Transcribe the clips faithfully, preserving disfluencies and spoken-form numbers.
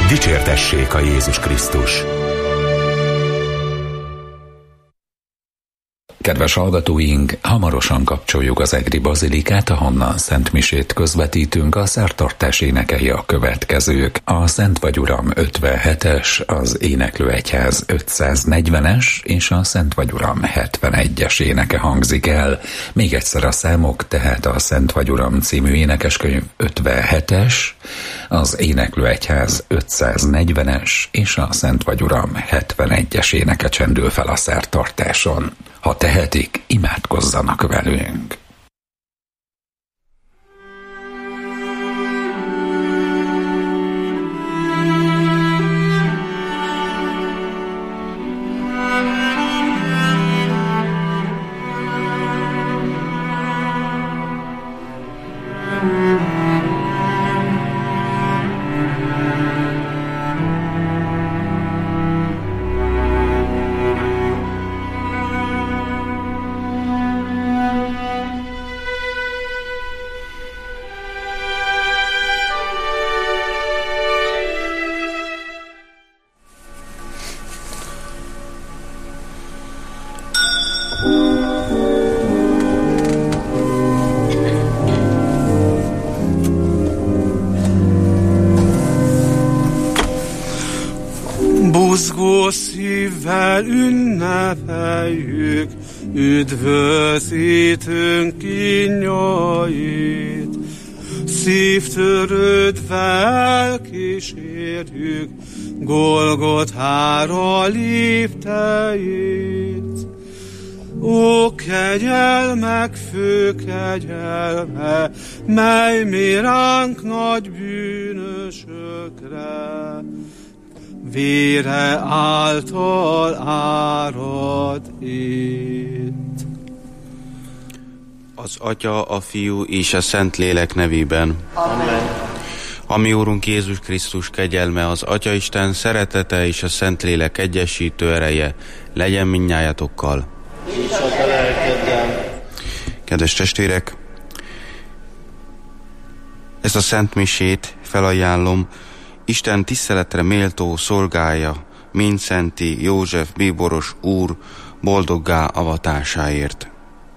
Dicsértessék a Jézus Krisztus! Kedves hallgatóink, hamarosan kapcsoljuk az egri bazilikát, ahonnan szentmisét közvetítünk. A szertartás énekei a következők: a Szent vagy Uram ötvenhetes, az Éneklőegyház ötszáznegyvenes és a Szent vagy Uram hetvenegyes éneke hangzik el. Még egyszer a számok, tehát a Szent vagy Uram című énekeskönyv ötvenhetes, az Éneklőegyház ötszáznegyvenes és a Szent vagy Uram hetvenegyes éneke csendül fel a szertartáson. Ha tehetik, imádkozzanak velünk! Buzgó szívvel ünnepeljük üdvözítőnk kínjait, szívtörődvel kísérjük Golgothára lépteit. Ó, kegyelmek fő kegyelme, mely mi ránk nagy bűnösökre vére által árad itt. Az Atya, a Fiú és a Szentlélek nevében. Amen. A mi Úrunk Jézus Krisztus kegyelme, az Atyaisten szeretete és a Szentlélek egyesítő ereje legyen mindnyájatokkal. És a te lelkeddel. Kedves testvérek, ezt a szent misét felajánlom Isten tiszteletre méltó szolgája, Mindszentty József bíboros úr boldoggá avatásáért.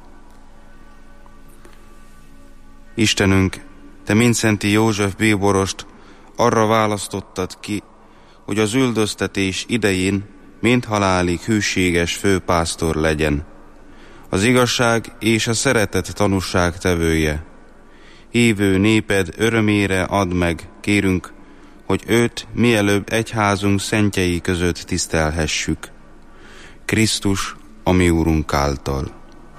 Istenünk, te Mindszentty József bíborost arra választottad ki, hogy az üldöztetés idején mindhalálig hűséges főpásztor legyen, az igazság és a szeretet tanúság tevője. Hívő néped örömére add meg, kérünk, hogy őt mielőbb egyházunk szentjei között tisztelhessük. Krisztus, a mi Úrunk által.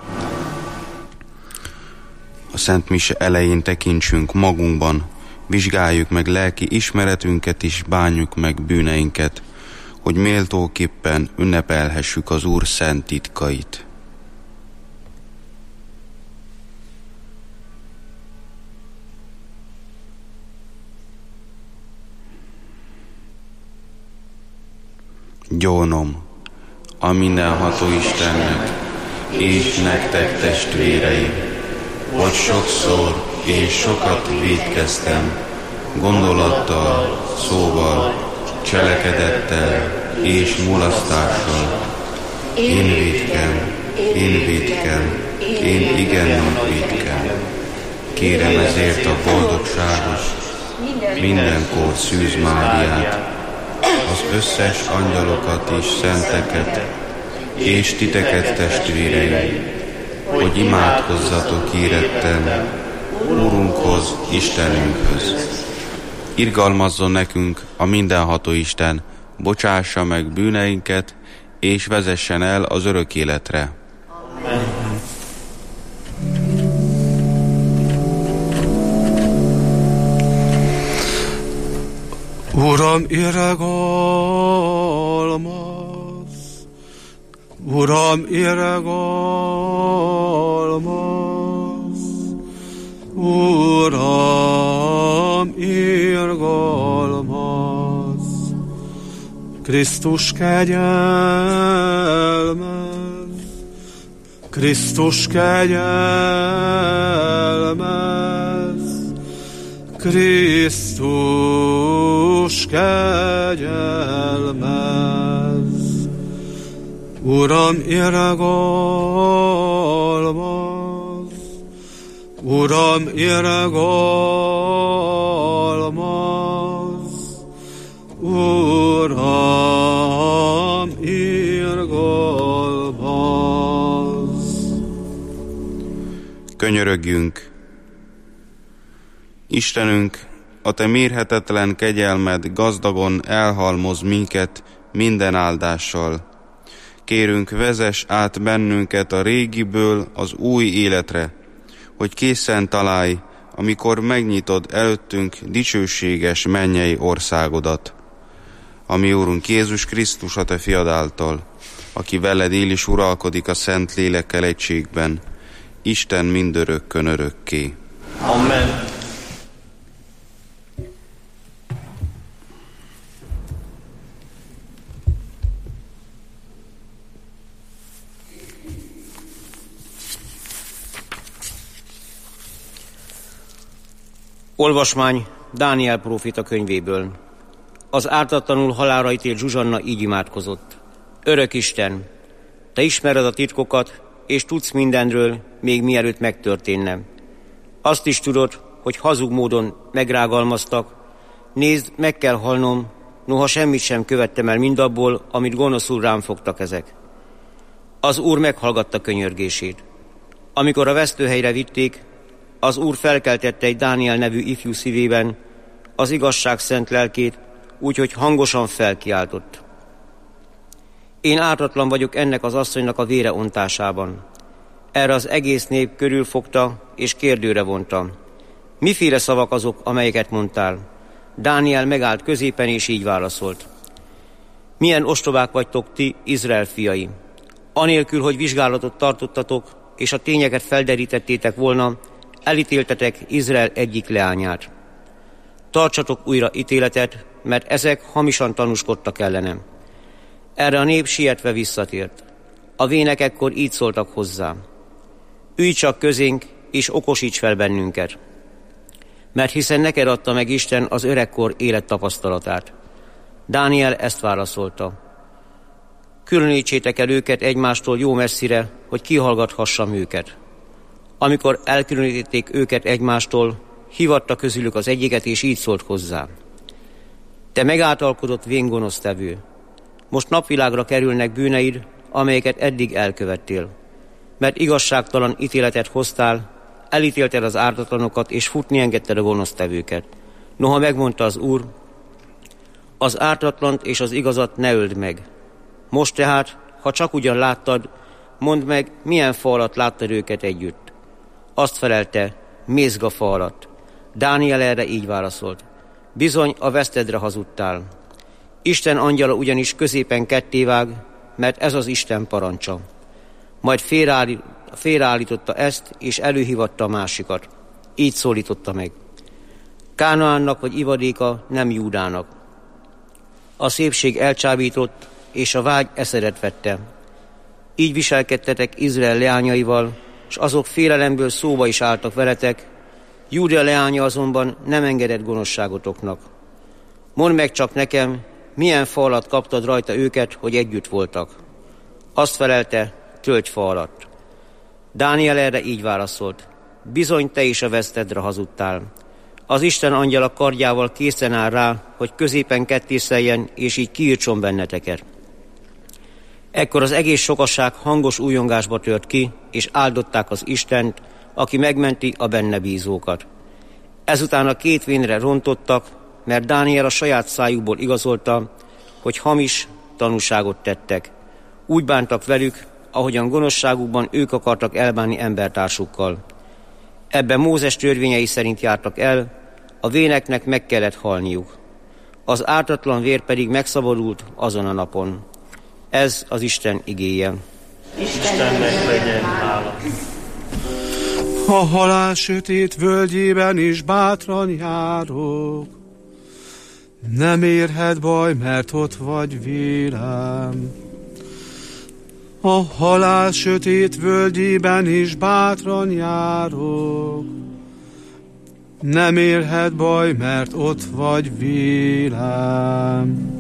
A Szent Mise elején tekintsünk magunkban, vizsgáljuk meg lelki ismeretünket és bánjuk meg bűneinket, hogy méltóképpen ünnepelhessük az Úr szent titkait. Gyónom a mindenható Istennek és nektek testvéreim, hogy sokszor és sokat vétkeztem, gondolattal, szóval, cselekedettel és mulasztással. Én vétkem, én vétkem, én igen nagy vétkem. Kérem ezért a boldogságos, mindenkor Szűz Máriát, az összes angyalokat és szenteket, és titeket, testvéreim, hogy imádkozzatok éretten Úrunkhoz, Istenünkhöz. Irgalmazzon nekünk a mindenható Isten, bocsássa meg bűneinket, és vezessen el az örök életre. Amen. Uram, irgalmaz! Uram, irgalmaz! Uram, irgalmaz! Krisztus kegyelmez! Krisztus kegyelmez! Krisztus, kegyelmez, Uram, irgalmaz, Uram, irgalmaz, Uram, irgalmaz. Könyörögjünk! Istenünk, a Te mérhetetlen kegyelmed gazdagon elhalmoz minket minden áldással. Kérünk, vezess át bennünket a régiből az új életre, hogy készen találj, amikor megnyitod előttünk dicsőséges mennyei országodat. Ami Úrunk Jézus Krisztus a Te fiad által, aki veled él és uralkodik a Szent Lélekkel egységben, Isten mindörökkön örökké. Amen. Olvasmány Dániel próféta könyvéből. Az ártatlanul halálra ítélt Zsuzsanna így imádkozott. Örök Isten, Te ismered a titkokat, és tudsz mindenről, még mielőtt megtörténne. Azt is tudod, hogy hazug módon megrágalmaztak. Nézd, meg kell halnom, noha semmit sem követtem el mindabból, amit gonoszul rám fogtak ezek. Az Úr meghallgatta könyörgését. Amikor a vesztőhelyre vitték, az Úr felkeltette egy Dániel nevű ifjú szívében az igazság szent lelkét, úgyhogy hangosan felkiáltott. Én ártatlan vagyok ennek az asszonynak a vére ontásában. Erre az egész nép körülfogta és kérdőre vonta. Miféle szavak azok, amelyeket mondtál? Dániel megállt középen és így válaszolt. Milyen ostobák vagytok ti, Izrael fiai! Anélkül, hogy vizsgálatot tartottatok, és a tényeket felderítettétek volna, elítéltetek Izrael egyik leányát. Tartsatok újra ítéletet, mert ezek hamisan tanúskodtak ellenem. Erre a nép sietve visszatért. A vének ekkor így szóltak hozzá. Ülj csak közénk, és okosíts fel bennünket. Mert hiszen neked adta meg Isten az öregkor élettapasztalatát. Dániel ezt válaszolta. Különítsétek el őket egymástól jó messzire, hogy kihallgathassam őket. Amikor elkülönítették őket egymástól, hívatta közülük az egyiket, és így szólt hozzá. Te megáltalkodott véngonosztevő. Most napvilágra kerülnek bűneid, amelyeket eddig elkövettél. Mert igazságtalan ítéletet hoztál, elítélted az ártatlanokat, és futni engedted a gonosztevőket. Noha megmondta az Úr, az ártatlant és az igazat ne öld meg. Most tehát, ha csak ugyan láttad, mondd meg, milyen fa alatt láttad őket együtt. Azt felelte, mézga fa alatt. Dániel erre így válaszolt. Bizony, a vesztedre hazudtál. Isten angyala ugyanis középen kettévág, mert ez az Isten parancsa. Majd félreállította ezt, és előhívatta a másikat. Így szólította meg. Kánaánnak vagy ivadéka nem Júdának. A szépség elcsábított, és a vágy eszedet vette. Így viselkedtetek Izrael leányaival, és azok félelemből szóba is álltak veletek, Júda leánya azonban nem engedett gonoszságotoknak. Mondd meg csak nekem, milyen fa alatt kaptad rajta őket, hogy együtt voltak. Azt felelte, tölgyfa alatt. Dániel erre így válaszolt. Bizony te is a vesztedre hazudtál. Az Isten angyala kardjával készen áll rá, hogy középen kettészeljen, és így kiírtson benneteket. Ekkor az egész sokasság hangos újongásba tört ki, és áldották az Istent, aki megmenti a benne bízókat. Ezután a két vénre rontottak, mert Dániel a saját szájukból igazolta, hogy hamis tanúságot tettek. Úgy bántak velük, ahogyan gonoszságukban ők akartak elbánni embertársukkal. Ebben Mózes törvényei szerint jártak el, a véneknek meg kellett halniuk. Az ártatlan vér pedig megszabadult azon a napon. Ez az Isten igéje. Istennek legyen hála. A halál sötét völgyében is bátran járok. Nem érhet baj, mert ott vagy vélem. A halál sötét völgyében is bátran járok. Nem érhet baj, mert ott vagy vélem.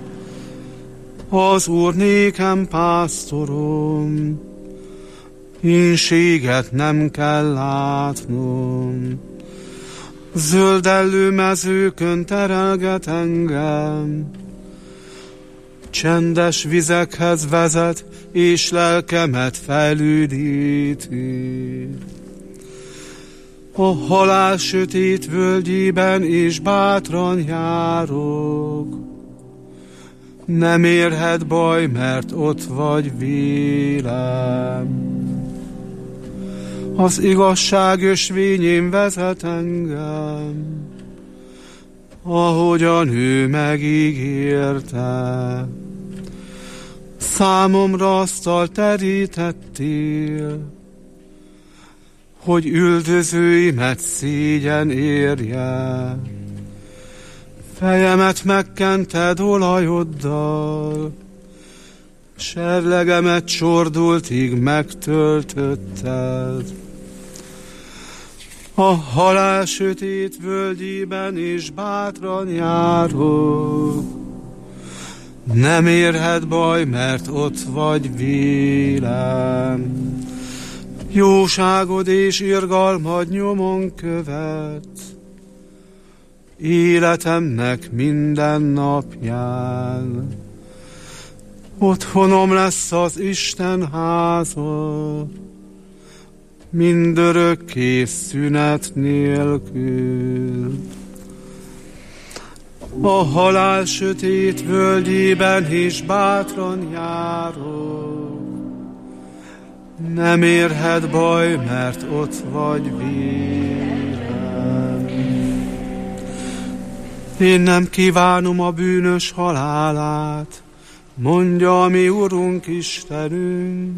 Az Úr nékem pásztorom, ínséget nem kell látnom. Zöldellő mezőkön terelget engem, csendes vizekhez vezet, és lelkemet fejlődíti. A halál sötét völgyében is bátran járok. Nem érhet baj, mert ott vagy vélem. Az igazság ösvényén vezet engem, ahogyan ő megígérte. Számomra asztalt terítettél, hogy üldözőimet szégyen érje. Fejemet megkented olajoddal, serlegemet csordultig megtöltötted. A halál sötét völgyében is bátran járok. Nem érhet baj, mert ott vagy vélem. Jóságod és irgalmad nyomon követ életemnek minden napján. Otthonom lesz az Isten háza, mindörökké szünet nélkül. A halál sötét völgyében is bátran járok. Nem érhet baj, mert ott vagy vélem. Én nem kívánom a bűnös halálát, mondja a mi Urunk Istenünk,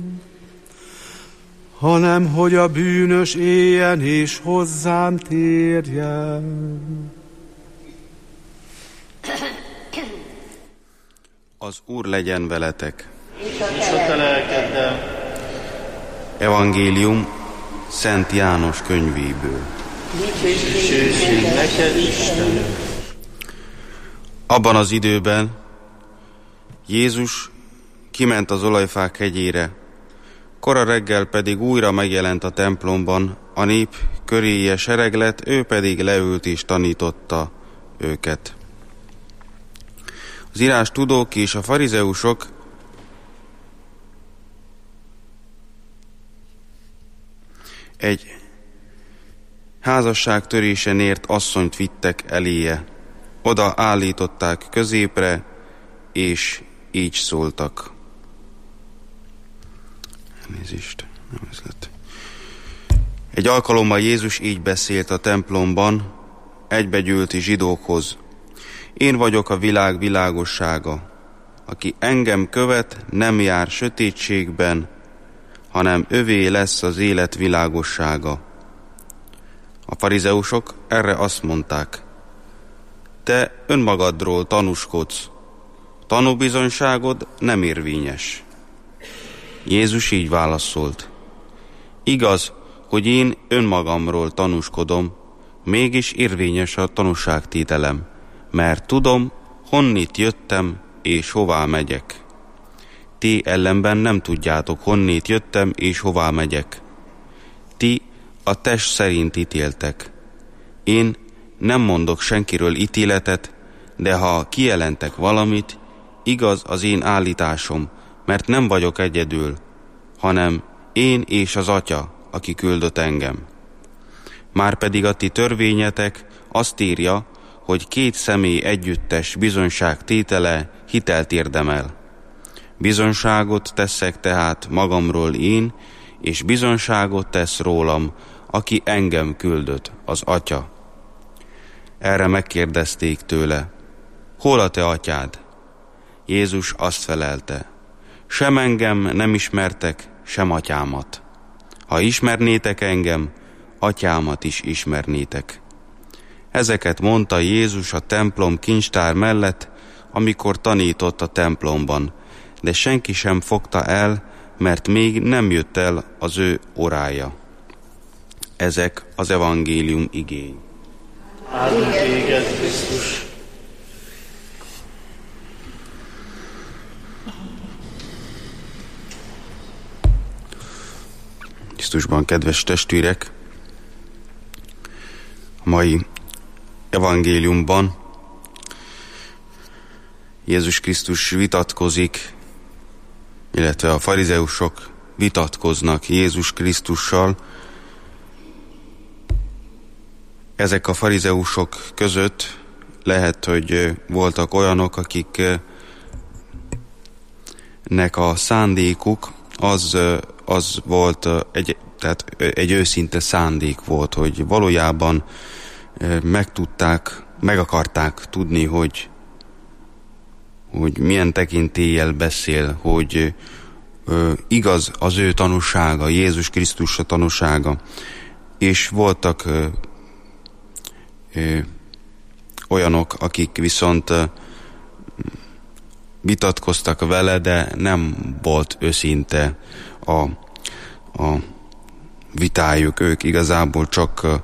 hanem hogy a bűnös éljen és hozzám térjen. Az Úr legyen veletek. És a te lelkeddel. Evangélium Szent János könyvéből. Dicsőség neked, Istenünk. Abban az időben Jézus kiment az olajfák hegyére, kora reggel pedig újra megjelent a templomban, a nép köréje sereg lett, ő pedig leült és tanította őket. Az írás tudók és a farizeusok egy házasságtörésen ért asszonyt vittek eléje. Oda állították középre, és így szóltak. Elnézést, nem ez lett. Egy alkalommal Jézus így beszélt a templomban egybegyűlti zsidókhoz. Én vagyok a világ világossága. Aki engem követ, nem jár sötétségben, hanem övé lesz az élet világossága. A farizeusok erre azt mondták: te önmagadról tanúskodsz, tanúbizonyságod nem érvényes. Jézus így válaszolt: igaz, hogy én önmagamról tanúskodom, mégis érvényes a tanúságtételem, mert tudom, honnét jöttem és hová megyek. Ti ellenben nem tudjátok, honnét jöttem és hová megyek. Ti a test szerint ítéltek. Én nem mondok senkiről ítéletet, de ha kijelentek valamit, igaz az én állításom, mert nem vagyok egyedül, hanem én és az Atya, aki küldött engem. Márpedig a ti törvényetek azt írja, hogy két személy együttes bizonyság tétele hitelt érdemel. Bizonyságot teszek tehát magamról én, és bizonyságot tesz rólam, aki engem küldött, az Atya. Erre megkérdezték tőle: hol a te atyád? Jézus azt felelte: sem engem nem ismertek, sem atyámat. Ha ismernétek engem, atyámat is ismernétek. Ezeket mondta Jézus a templom kincstár mellett, amikor tanított a templomban, de senki sem fogta el, mert még nem jött el az ő órája. Ezek az evangélium igény. Áldunk téged, Krisztus. Krisztusban, kedves testvérek, a mai evangéliumban Jézus Krisztus vitatkozik, illetve a farizeusok vitatkoznak Jézus Krisztussal. Ezek a farizeusok között lehet, hogy voltak olyanok, akiknek a szándékuk az, az volt, egy, tehát egy őszinte szándék volt, hogy valójában megtudták, meg akarták tudni, hogy, hogy milyen tekintéllyel beszél, hogy igaz az ő tanúsága, Jézus Krisztus a tanúsága. És voltak ö, ö, olyanok, akik viszont ö, vitatkoztak vele, de nem volt őszinte a, a vitájuk. Ők igazából csak ö,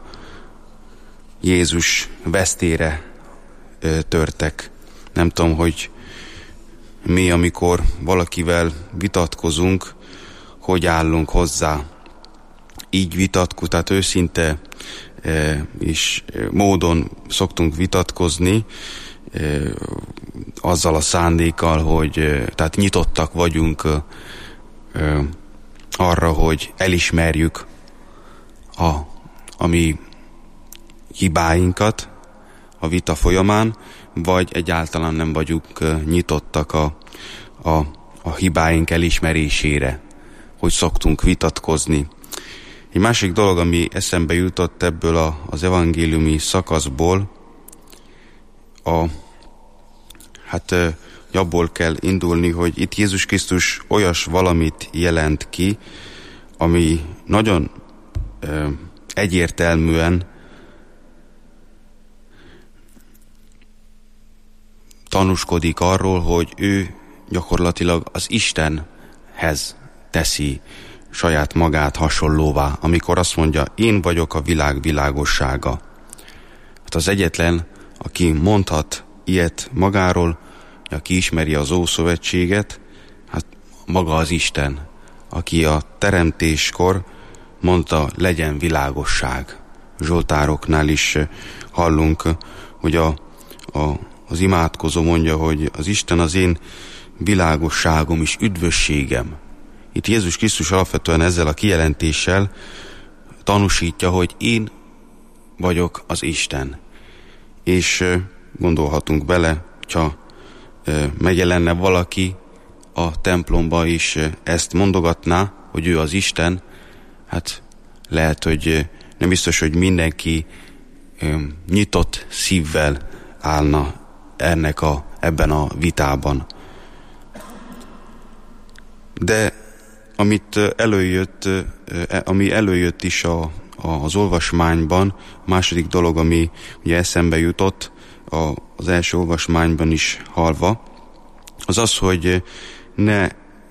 Jézus vesztére ö, törtek. Nem tudom, hogy mi, amikor valakivel vitatkozunk, hogy állunk hozzá. Így vitatkozunk, tehát őszinte e, és módon szoktunk vitatkozni, e, azzal a szándékkal, hogy e, tehát nyitottak vagyunk e, arra, hogy elismerjük a, a mi hibáinkat a vita folyamán, vagy egyáltalán nem vagyunk nyitottak a, a, a hibáink elismerésére, hogy szoktunk vitatkozni. Egy másik dolog, ami eszembe jutott ebből a, az evangéliumi szakaszból, a, hát abból kell indulni, hogy itt Jézus Krisztus olyas valamit jelent ki, ami nagyon ö, egyértelműen tanúskodik arról, hogy ő gyakorlatilag az Istenhez teszi saját magát hasonlóvá, amikor azt mondja, én vagyok a világ világossága. Hát az egyetlen, aki mondhat ilyet magáról, aki ismeri az Ószövetséget, hát maga az Isten, aki a teremtéskor mondta, legyen világosság. Zsoltároknál is hallunk, hogy a, a az imádkozó mondja, hogy az Isten az én világosságom és üdvösségem. Itt Jézus Krisztus alapvetően ezzel a kijelentéssel tanúsítja, hogy én vagyok az Isten. És gondolhatunk bele, ha megjelenne valaki a templomba és ezt mondogatná, hogy ő az Isten, hát lehet, hogy nem biztos, hogy mindenki nyitott szívvel állna ennek a, ebben a vitában. De amit előjött, ami előjött is a, a, az olvasmányban, a második dolog, ami ugye eszembe jutott a, az első olvasmányban is hallva, az az, hogy ne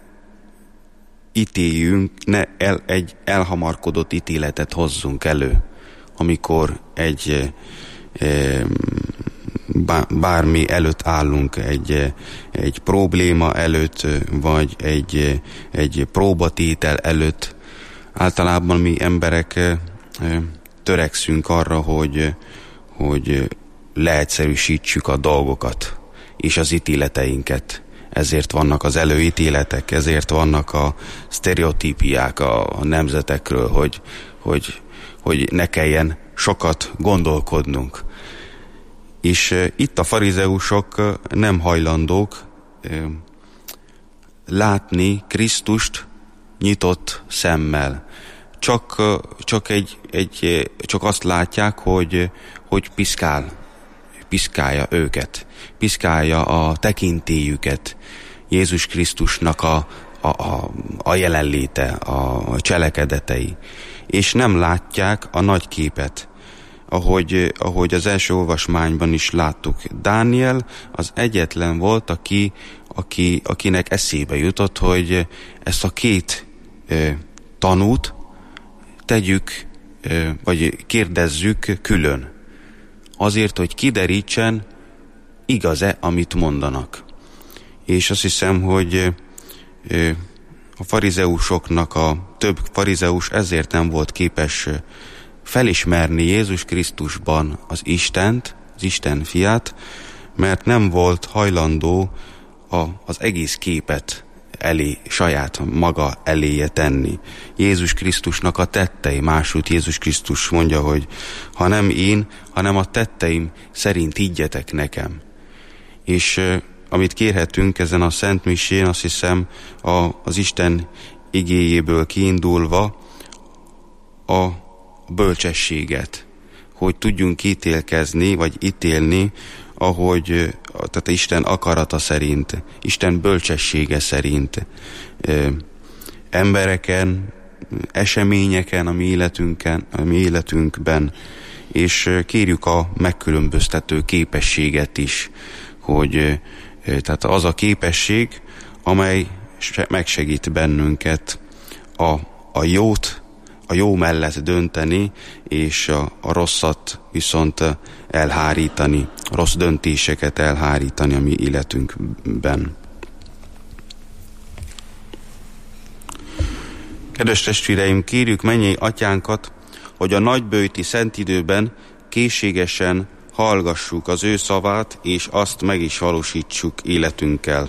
ítéljünk, ne el, egy elhamarkodott ítéletet hozzunk elő, amikor egy e, bármi előtt állunk, egy, egy probléma előtt, vagy egy, egy próbatétel előtt. Általában mi emberek törekszünk arra, hogy, hogy leegyszerűsítsük a dolgokat és az ítéleteinket. Ezért vannak az előítéletek, ezért vannak a sztereotípiák a, a nemzetekről, hogy, hogy, hogy ne kelljen sokat gondolkodnunk. És itt a farizeusok nem hajlandók látni Krisztust nyitott szemmel. Csak, csak, egy, egy, csak azt látják, hogy, hogy piszkál, piszkálja őket, piszkálja a tekintélyüket, Jézus Krisztusnak a, a, a, a jelenléte, a cselekedetei. És nem látják a nagy képet. Ahogy, ahogy az első olvasmányban is láttuk, Dániel az egyetlen volt, aki, aki, akinek eszébe jutott, hogy ezt a két ö, tanút tegyük, ö, vagy kérdezzük külön. azért, hogy kiderítsen, igaz-e, amit mondanak. És azt hiszem, hogy a farizeusoknak a több farizeus ezért nem volt képes felismerni Jézus Krisztusban az Istent, az Isten fiát, mert nem volt hajlandó a, az egész képet elé, saját maga eléje tenni. Jézus Krisztusnak a tettei, másút Jézus Krisztus mondja, hogy ha nem én, hanem a tetteim szerint higgyetek nekem. És amit kérhetünk ezen a Szent Misén, azt hiszem a, az Isten igéjéből kiindulva a bölcsességet, hogy tudjunk ítélkezni, vagy ítélni, ahogy, tehát Isten akarata szerint, Isten bölcsessége szerint, ö, embereken, eseményeken, a mi életünken, a mi életünkben, és kérjük a megkülönböztető képességet is, hogy ö, tehát az a képesség, amely megsegít bennünket a, a jót, a jó mellett dönteni, és a, a rosszat viszont elhárítani, rossz döntéseket elhárítani a mi életünkben. Kedves testvéreim, kérjük mennyei atyánkat, hogy a nagyböjti szentidőben készségesen hallgassuk az ő szavát, és azt meg is valósítsuk életünkkel.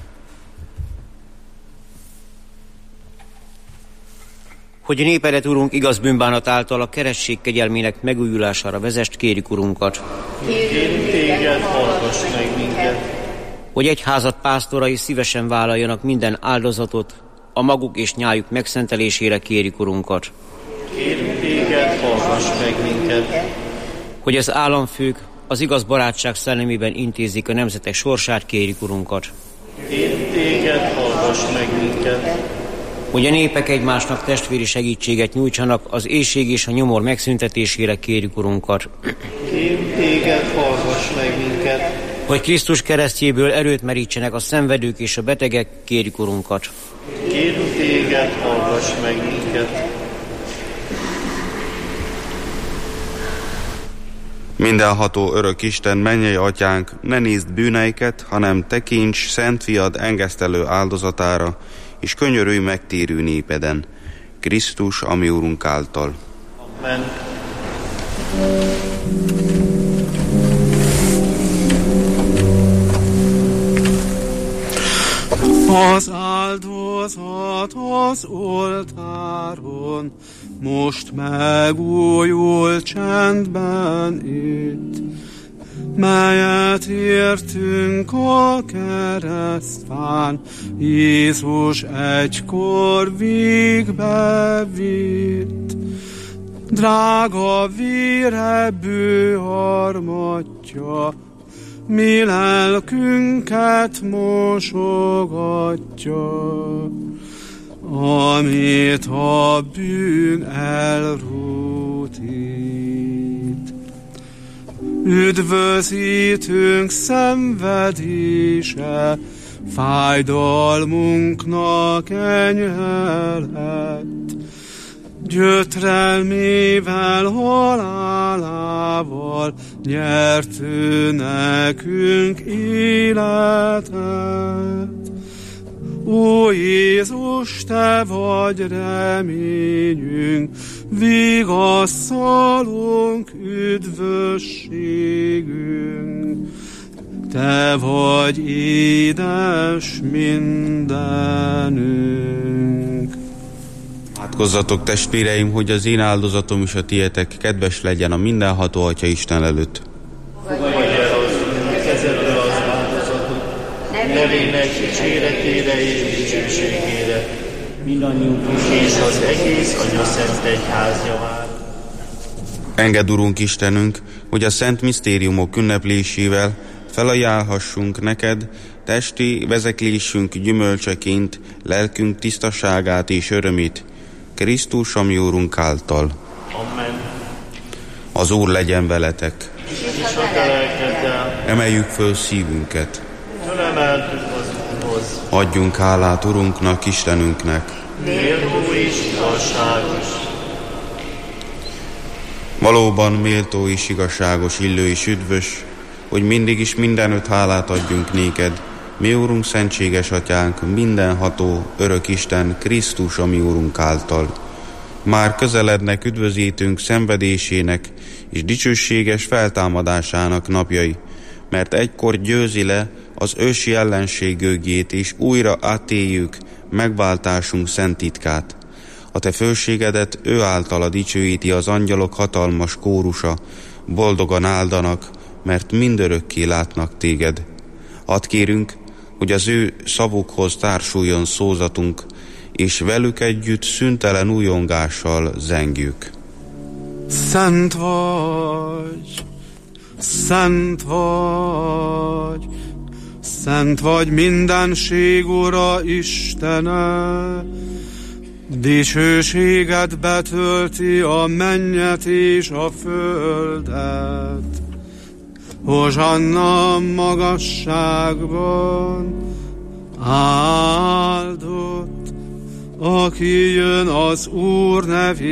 Hogy népedet, Urunk, igaz bűnbánat által a keresztség kegyelmének megújulására vezest, kérjük, Urunkat. Kérünk téged, hallgass meg minket. Hogy egyházat pásztorai szívesen vállaljanak minden áldozatot, a maguk és nyájuk megszentelésére, kérjük, Urunkat. Kérünk téged, hallgass meg minket. Hogy az államfők az igaz barátság szellemében intézik a nemzetek sorsát, kérjük, Urunkat. Kérünk téged, hallgass meg minket. Hogy a népek egymásnak testvéri segítséget nyújtsanak az éhség és a nyomor megszüntetésére, kérjük, Urunkat. Kérünk téged, hallgass meg minket. Hogy Krisztus keresztjéből erőt merítsenek a szenvedők és a betegek, kérjük, Urunkat. Kérünk téged, hallgass meg minket. Mindenható örök Isten, mennyei atyánk, ne nézd bűneiket, hanem tekints szent fiad engesztelő áldozatára, és könyörülj megtérő népeden, Krisztus, a mi Urunk által. Amen. Az áldozat az oltáron most megújul csendben itt, melyet értünk a keresztfán, Jézus egykor végbe vitt. Drága vére bő harmatja, mi lelkünket mosogatja, amit a bűn elrútít. Üdvözítünk szenvedése, fájdalmunknak enyhe lett. Gyötrelmével, halálával nyert ő nekünk életet. Ó Jézus, te vagy reményünk, vigasztalunk, üdvösségünk. Te vagy édes mindenünk. Imádkozzatok, testvéreim, hogy az én áldozatom és a tietek kedves legyen a mindenható Atya Isten előtt. Fogadj el az Úr kezedbe az áldozatot, nevének dicséretére és dicsőségére, mindannyiunk és az egész Atya Szent Egyház javára. Engedd, Urunk Istenünk, hogy a szent misztériumok ünneplésével felajánlhassunk neked testi vezeklésünk gyümölcseként lelkünk tisztaságát és örömét, Krisztus, a mi Úrunk által. Amen. Az Úr legyen veletek. És a te lelkeddel. Emeljük föl szívünket. Fölemeltük az Úrhoz. Adjunk hálát Urunknak, Istenünknek. Méltó és igazságos. Valóban méltó és igazságos, illő és üdvös, hogy mindig is mindenütt hálát adjunk néked, mi Úrunk, szentséges Atyánk, mindenható, örök Isten, Krisztus, a mi Úrunk által. Már közelednek üdvözítünk szenvedésének és dicsőséges feltámadásának napjai, mert egykor győzi le az ősi ellenség gőgjét, és újra átéljük megváltásunk szent titkát. A te főségedet ő általa dicsőíti az angyalok hatalmas kórusa, boldogan áldanak, mert mindörökké látnak téged. Add kérünk, hogy az ő szavukhoz társuljon szózatunk, és velük együtt szüntelen újongással zengjük. Szent vagy, szent vagy, szent vagy mindenség Ura Istene, dicsőséged betölti a mennyet és a földet. Hozsanna magasságban, áldott, aki jön az Úr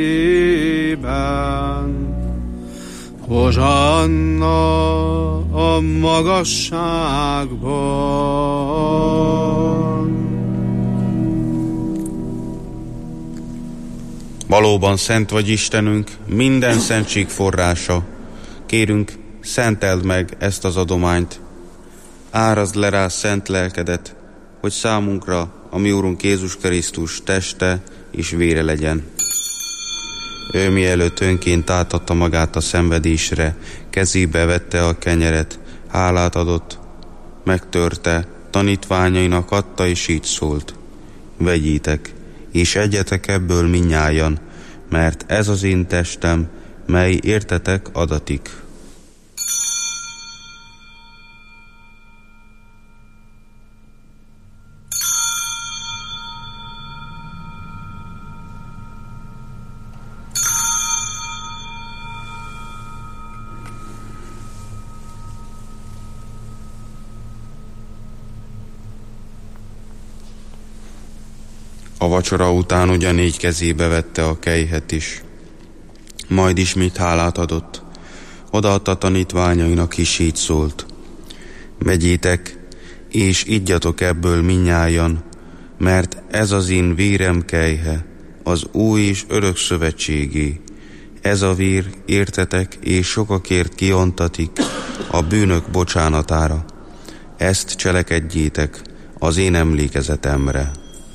nevében. Hozsanna a magasságban. Valóban szent vagy Istenünk, minden szentség forrása. Kérünk, szenteld meg ezt az adományt. Árazd le rá szent lelkedet, hogy számunkra a mi Úrunk Jézus Krisztus teste és vére legyen. Ő mielőtt önként átadta magát a szenvedésre, kezébe vette a kenyeret, hálát adott, megtörte, tanítványainak adta, és így szólt: vegyétek, és egyetek ebből mindnyájan, mert ez az én testem, mely értetek adatik. A vacsora után ugyanígy kezébe vette a kejhet is. Majd ismét hálát adott. Odaadta tanítványainak, is így szólt: vegyétek, és iggyatok ebből mindnyájan, mert ez az én vérem kejhe, az új és örök szövetségé. Ez a vér értetek és sokakért kiontatik a bűnök bocsánatára. Ezt cselekedjétek az én emlékezetemre.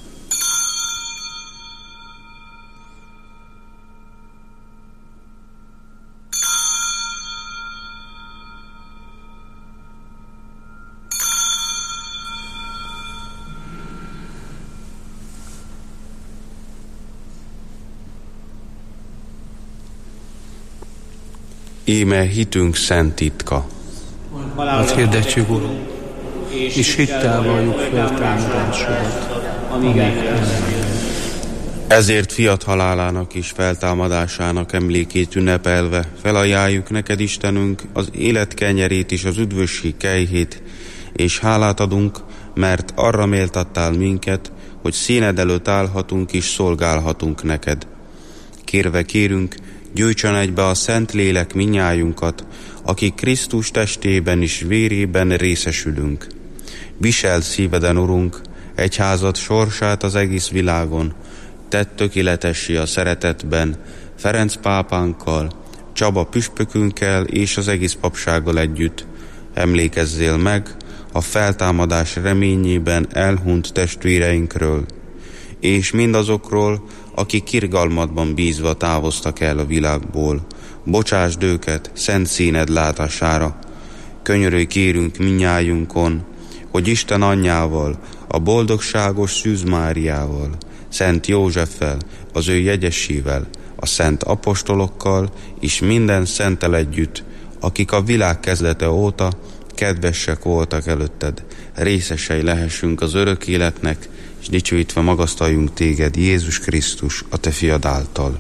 Íme hitünk szent titka. Azt hirdetjük, Uram, és hittel valljuk feltámadásodat, amíg eljön. Ezért fiat halálának és feltámadásának emlékét ünnepelve felajánljuk neked, Istenünk, az élet kenyerét és az üdvösség kejhét, és hálát adunk, mert arra méltattál minket, hogy színed előtt állhatunk és szolgálhatunk neked. Kérve kérünk, gyújtson egybe a Szent Lélek minnyájunkat, akik Krisztus testében és vérében részesülünk. Viseld szíveden, Urunk, egyházad sorsát az egész világon, tedd tökéletessé a szeretetben, Ferenc pápánkkal, Csaba püspökünkkel és az egész papsággal együtt. Emlékezzél meg a feltámadás reményében elhunyt testvéreinkről, és mindazokról, akik kirgalmadban bízva távoztak el a világból. Bocsásd őket szent színed látására. Könyörülj kérünk minnyájunkon, hogy Isten anyjával, a boldogságos Szűz Máriával, Szent Józseffel, az ő jegyesével, a szent apostolokkal és minden szenttel együtt, akik a világ kezdete óta kedvesek voltak előtted, részesei lehessünk az örök életnek, és dicsőítve magasztaljunk téged, Jézus Krisztus, a te fiad által.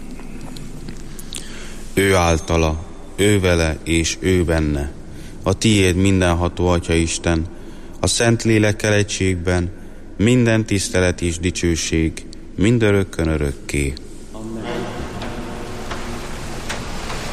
Ő általa, ő vele és ő benne, a tiéd mindenható Atya Isten, a Szent Lélekkel egységben, minden tisztelet és dicsőség, mindörökkön örökké.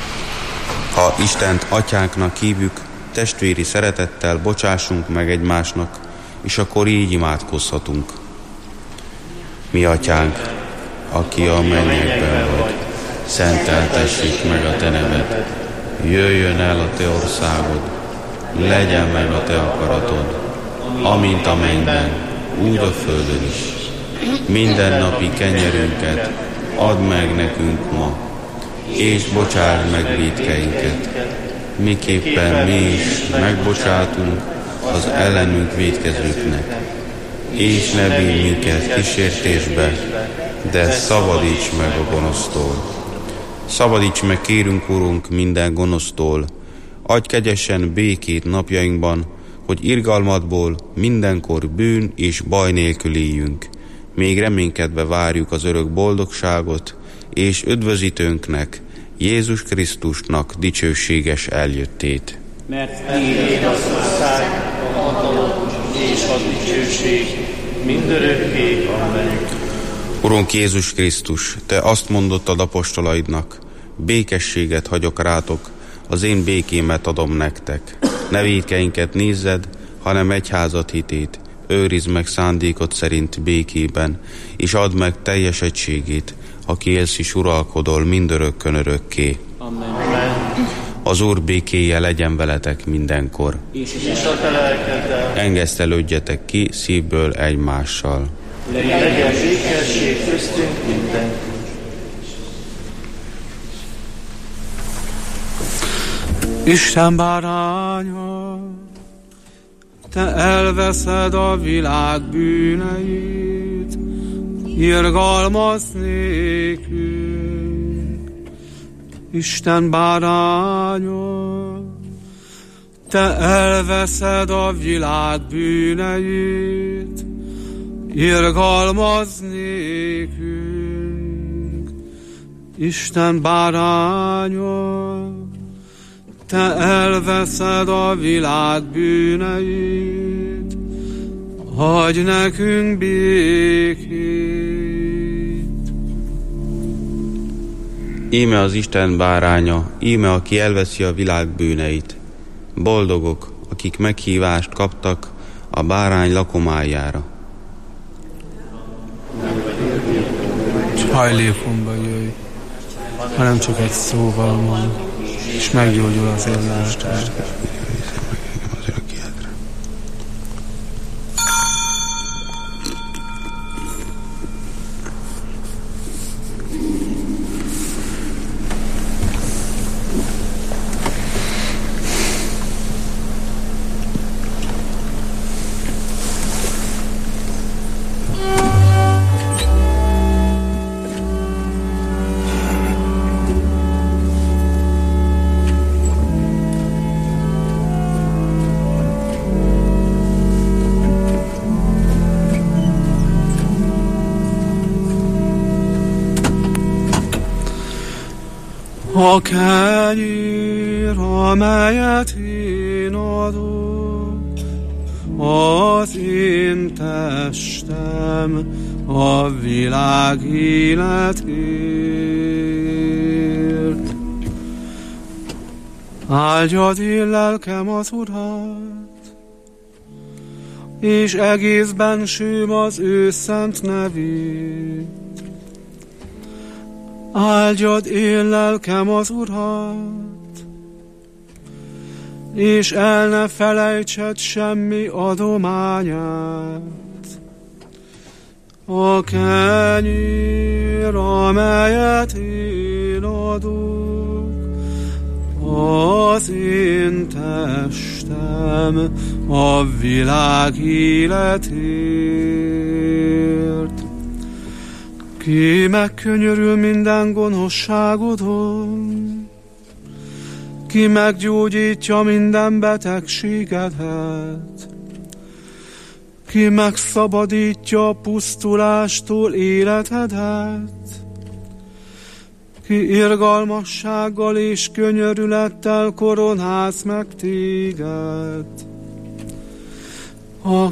Ha Istent atyánknak hívjuk, testvéri szeretettel bocsássunk meg egymásnak, és akkor így imádkozhatunk. Mi atyánk, aki a mennyekben vagy, szenteltessék meg a te neved. Jöjjön el a te országod, legyen meg a te akaratod, amint a mennyben, úgy a földön is. Mindennapi kenyerünket add meg nekünk ma, és bocsásd meg vétkeinket, miképpen mi is megbocsátunk az ellenünk vétkezőknek. És ne vigy minket kísértésbe, de szabadíts meg a gonosztól. Szabadíts meg, kérünk, Urunk, minden gonosztól, adj kegyesen békét napjainkban, hogy irgalmadból mindenkor bűn és baj nélkül éljünk. Még reménykedve várjuk az örök boldogságot, és üdvözítőnknek, Jézus Krisztusnak dicsőséges eljöttét. Mert tiéd az ország, a hatalom és a dicsőség mindörökké. Amen. Urunk Jézus Krisztus, te azt mondottad apostolaidnak, békességet hagyok rátok, az én békémet adom nektek. Ne vétkeinket nézzed, hanem egyházad hitét, őrizd meg szándékod szerint békében, és add meg teljes egységét, aki élsz és uralkodol mindörökkön örökké. Amen. Az Úr békéje legyen veletek mindenkor. És a te lelkeddel. Engesztelődjetek ki szívből egymással. Legyen békesség köztünk minden. Isten báránya, te elveszed a világ bűneit, irgalmaz nékünk. Isten báránya, te elveszed a világ bűneit, irgalmaz nékünk. Isten báránya, te elveszed a világ bűneit, adj nekünk békét. Íme az Isten báránya, íme aki elveszi a világ bűneit. Boldogok, akik meghívást kaptak a bárány lakomájára. Hajlékomba jöjj, hanem csak egy szóval mond, és meggyógyul az én lelkem. A kenyér, amelyet én adok, az én testem a világ életért. Áldjad én lelkem az Urat, és egész bensőm az ő szent nevét. Áldjad én lelkem az Urat, és el ne felejtsed semmi adományát. A kenyér, amelyet én adok, az én testem a világ életért. Ki megkönyörül minden gonoszságodon, ki meggyógyítja minden betegségedet, ki megszabadítja a pusztulástól életedet, ki irgalmassággal és könyörülettel koronáz meg téged. A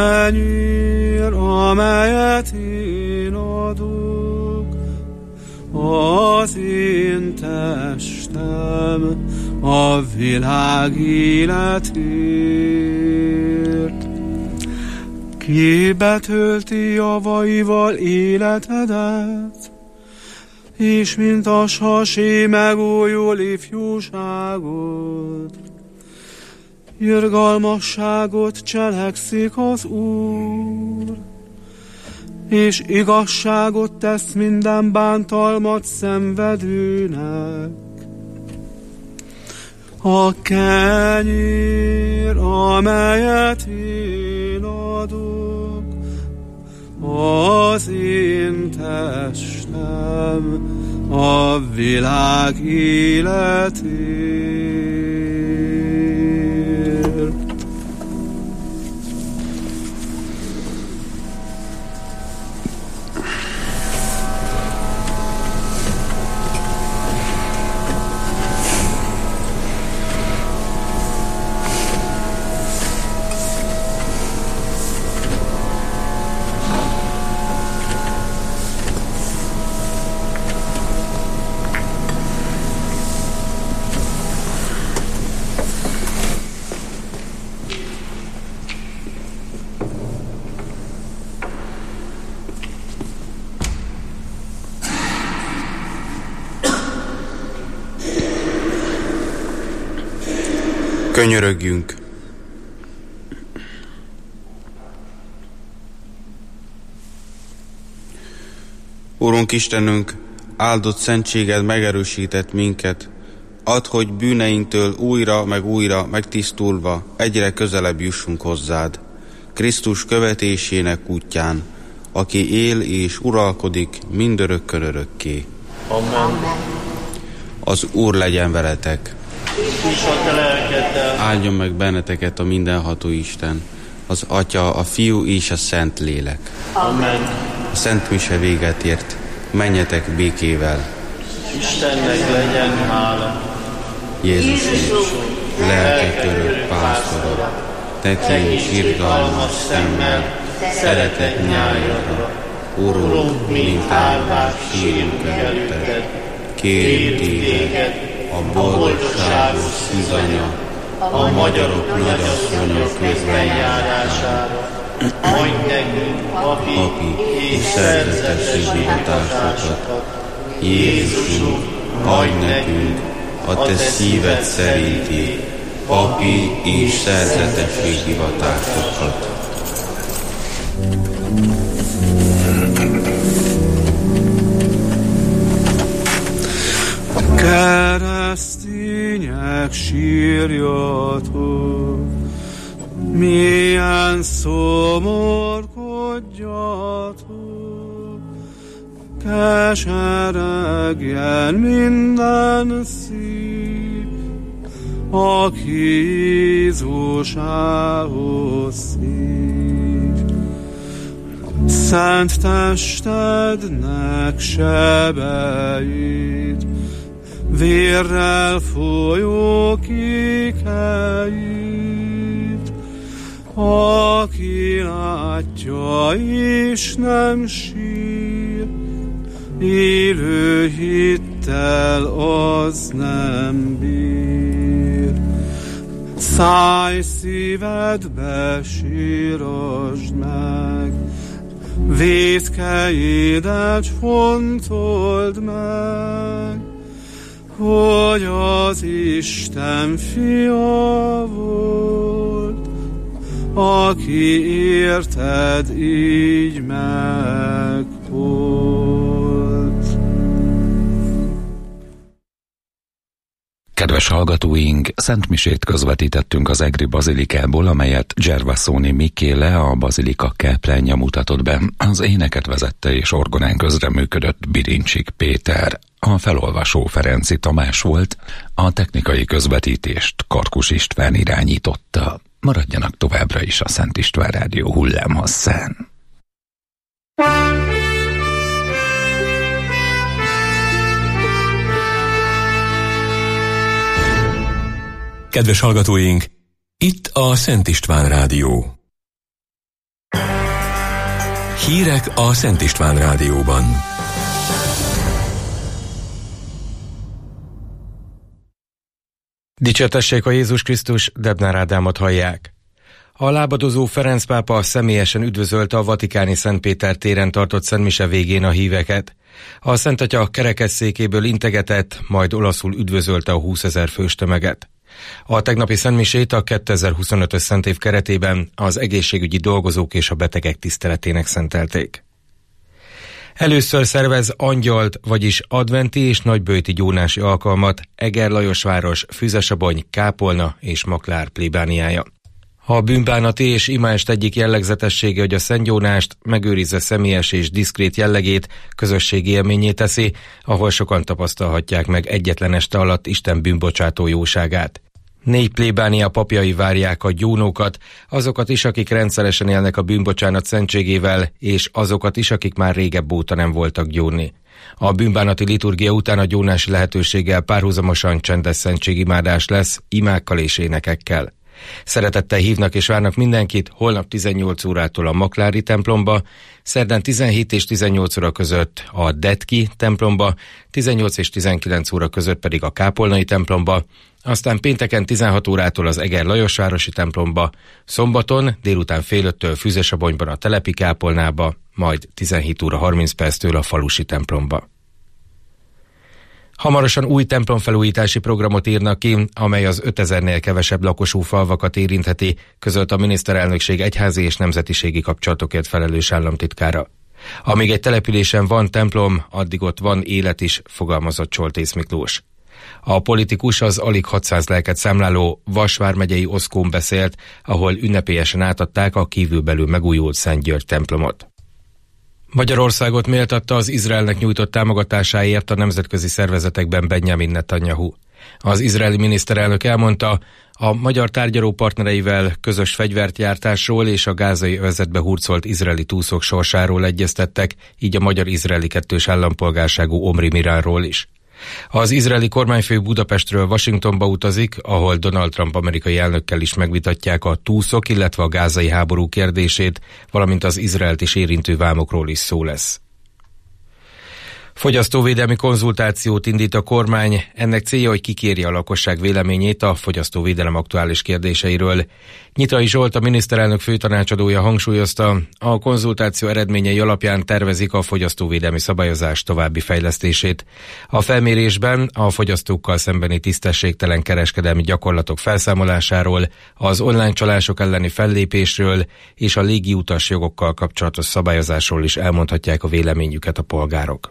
kenyér, amelyet én adok, az én testem a világ életért. Ki betölti javaival életedet, és mint a sasé megújul ifjúságod. Irgalmasságot cselekszik az Úr, és igazságot tesz minden bántalmat szenvedőnek. A kenyér, amelyet én adok, az én testem a világ életért. Könyörögjünk! Urunk Istenünk, áldott szentséged megerősített minket, add, hogy bűneinktől újra meg újra megtisztulva egyre közelebb jussunk hozzád, Krisztus követésének útján, aki él és uralkodik mindörökkön örökké. Amen. Az Úr legyen veletek! És a te lelkeddel. Áldjon meg benneteket a mindenható Isten, az Atya, a Fiú és a Szent Lélek. Amen. A Szent Mise véget ért, menjetek békével. Istennek legyen hála. Jézus, lelkek örök pásztora, tekint irgalmas szemmel, szeretet nyájadra. Urunk, mint árvák sírunk előtted, kérjük téged, a boldogságos szűzanya, a magyarok nagyasszonya közbenjárására. Adj nekünk papi és szerzetességi hatásokat. Jézusunk, adj nekünk a te szíved szerinti papi és szerzetességi hivatásokat. Keresztények, sírjatok, milyen szomorkodjatok, keseregjen minden szív, aki Jézusához szív. Szent testednek sebeit, vérrel folyó kékeit, aki látja és nem sír, élő hittel az nem bír. Szállj szívedbe, sírasd meg, vétkeidet fontold meg, hogy az Isten fia volt, aki érted így meghalt. Kedves hallgatóink, szentmisét közvetítettünk az egri bazilikából, amelyet Gervasoni Mikéle, a bazilika káplánja mutatott be. Az éneket vezette és orgonán közreműködött Birincsik Péter. A felolvasó Ferenci Tamás volt, a technikai közvetítést Karkus István irányította. Maradjanak továbbra is a Szent István Rádió hullámhosszán. Kedves hallgatóink, itt a Szent István Rádió. Hírek a Szent István Rádióban. Dicsértessék a Jézus Krisztus, Debnár Ádámot hallják. A lábadozó Ferenc pápa személyesen üdvözölte a vatikáni Szent Péter téren tartott szentmise végén a híveket. A Szent Atya kerekesszékéből integetett, majd olaszul üdvözölte a húszezer fős tömeget. A tegnapi szentmisét a kétezer-huszonötös szentév keretében az egészségügyi dolgozók és a betegek tiszteletének szentelték. Először szervez angyalt, vagyis adventi és nagyböjti gyónási alkalmat Eger-Lajosváros, Füzesabony, Kápolna és Maklár plébániája. A bűnbánati és imáest egyik jellegzetessége, hogy a szentgyónást megőrizze személyes és diszkrét jellegét, közösségi élményé teszi, ahol sokan tapasztalhatják meg egyetlen este alatt Isten bűnbocsátó jóságát. Négy plébánia papjai várják a gyónókat, azokat is, akik rendszeresen élnek a bűnbocsánat szentségével, és azokat is, akik már régebb óta nem voltak gyónni. A bűnbánati liturgia után a gyónási lehetőséggel párhuzamosan csendes szentségimádás lesz, imákkal és énekekkel. Szeretettel hívnak és várnak mindenkit holnap tizennyolc órától a Maklári templomba, szerdán tizenhét és tizennyolc óra között a Detki templomba, tizennyolc és tizenkilenc óra között pedig a Kápolnai templomba, aztán pénteken tizenhat órától az Eger-Lajosvárosi templomba, szombaton délután fél öttől Füzesabonyban a Telepi kápolnába, majd tizenhét óra harminc perctől a falusi templomba. Hamarosan új templomfelújítási programot írnak ki, amely az ötezernél kevesebb lakosú falvakat érintheti, közölt a miniszterelnökség egyházi és nemzetiségi kapcsolatokért felelős államtitkára. Amíg egy településen van templom, addig ott van élet is, fogalmazott Csoltész Miklós. A politikus az alig hatszáz lelket számláló Vas vármegyei Oszkón beszélt, ahol ünnepélyesen átadták a kívülbelül megújult Szent György templomot. Magyarországot méltatta az Izraelnek nyújtott támogatásáért a nemzetközi szervezetekben Benjamin Netanyahu. Az izraeli miniszterelnök elmondta, a magyar tárgyaló partnereivel közös fegyvergyártásról és a gázai övezetbe hurcolt izraeli túszok sorsáról egyeztettek, így a magyar-izraeli kettős állampolgárságú Omri Miránról is. Az izraeli kormányfő Budapestről Washingtonba utazik, ahol Donald Trump amerikai elnökkel is megvitatják a túszok, illetve a gázai háború kérdését, valamint az Izraelt is érintő vámokról is szó lesz. Fogyasztóvédelmi konzultációt indít a kormány, ennek célja, hogy kikéri a lakosság véleményét a fogyasztóvédelem aktuális kérdéseiről. Nyitrai Zsolt, a miniszterelnök főtanácsadója hangsúlyozta, a konzultáció eredményei alapján tervezik a fogyasztóvédelmi szabályozás további fejlesztését. A felmérésben a fogyasztókkal szembeni tisztességtelen kereskedelmi gyakorlatok felszámolásáról, az online csalások elleni fellépésről és a légiutas jogokkal kapcsolatos szabályozásról is elmondhatják a véleményüket a polgárok.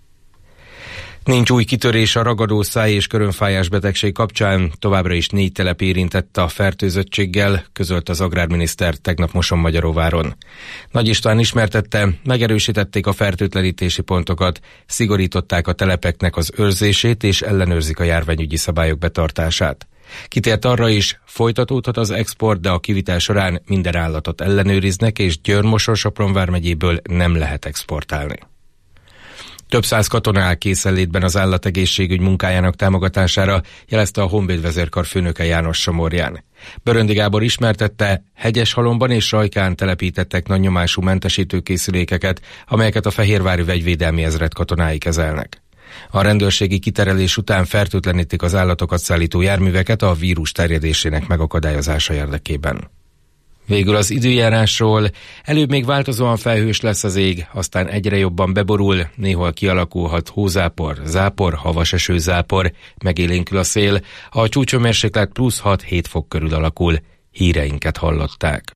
Nincs új kitörés a ragadószáj és körönfájás betegség kapcsán, továbbra is négy telep érintett a fertőzöttséggel, közölt az agrárminiszter tegnap Mosonmagyaróváron. Nagy István ismertette, megerősítették a fertőtlenítési pontokat, szigorították a telepeknek az őrzését és ellenőrzik a járványügyi szabályok betartását. Kitért arra is, folytatódhat az export, de a kivitel során minden állatot ellenőriznek, és Győr-Moson-Sopron vármegyéből nem lehet exportálni. Több száz katona áll készenlétben az állategészségügy munkájának támogatására, jelezte a Honvéd vezérkar főnöke János Somorján. Böröndi Gábor ismertette, Hegyeshalomban és Rajkán telepítettek nagy nyomású mentesítőkészülékeket, amelyeket a Fehérvári Vegyvédelmi Ezred katonái kezelnek. A rendőrségi kiterelés után fertőtlenítik az állatokat szállító járműveket a vírus terjedésének megakadályozása érdekében. Végül az időjárásról, előbb még változóan felhős lesz az ég, aztán egyre jobban beborul, néhol kialakulhat hózápor, zápor, havas esőzápor, megélénkül a szél, a csúcshőmérséklet plusz hat-hét fok körül alakul. Híreinket hallották.